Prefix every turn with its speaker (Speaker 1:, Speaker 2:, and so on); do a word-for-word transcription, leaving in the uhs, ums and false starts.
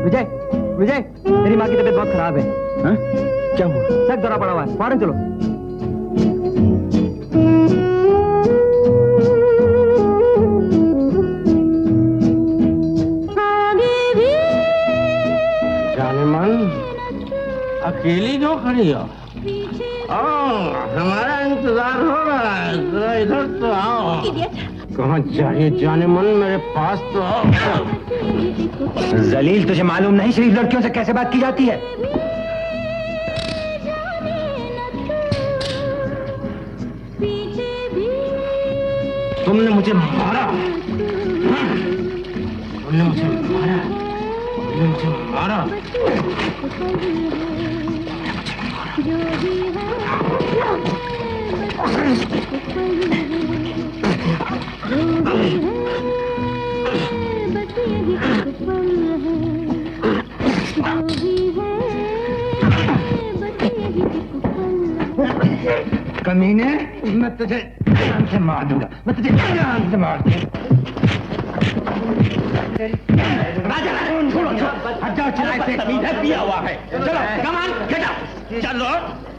Speaker 1: विजय, विजय, मेरी माँ की तबीयत बहुत खराब है।
Speaker 2: हाँ? क्या हुआ?
Speaker 1: सर दौरा पड़ा हुआ है, फौरन चलो।
Speaker 3: जाने मन, अकेली क्यों खड़ी हो? आओ, हमारा इंतजार हो रहा है, जरा इधर तो आओ। कहाँ जा रही है जाने मन, मेरे पास तो आओ।
Speaker 2: जलील, तुझे मालूम नहीं शरीफ लड़कियों से कैसे बात की जाती है?
Speaker 3: तुमने मुझे मारा, तुमने मुझे मारा, तुमने मुझे मारा।
Speaker 2: कमीने, मैं तुझे जान से मार दूंगा, मैं तुझे जान से मार दूंगा। राजा, छोड़ो, छोड़ो, हट जाओ, चिल्लाए से, मीठा पिया हुआ है। चलो, कमान, गेट आउट। चलो।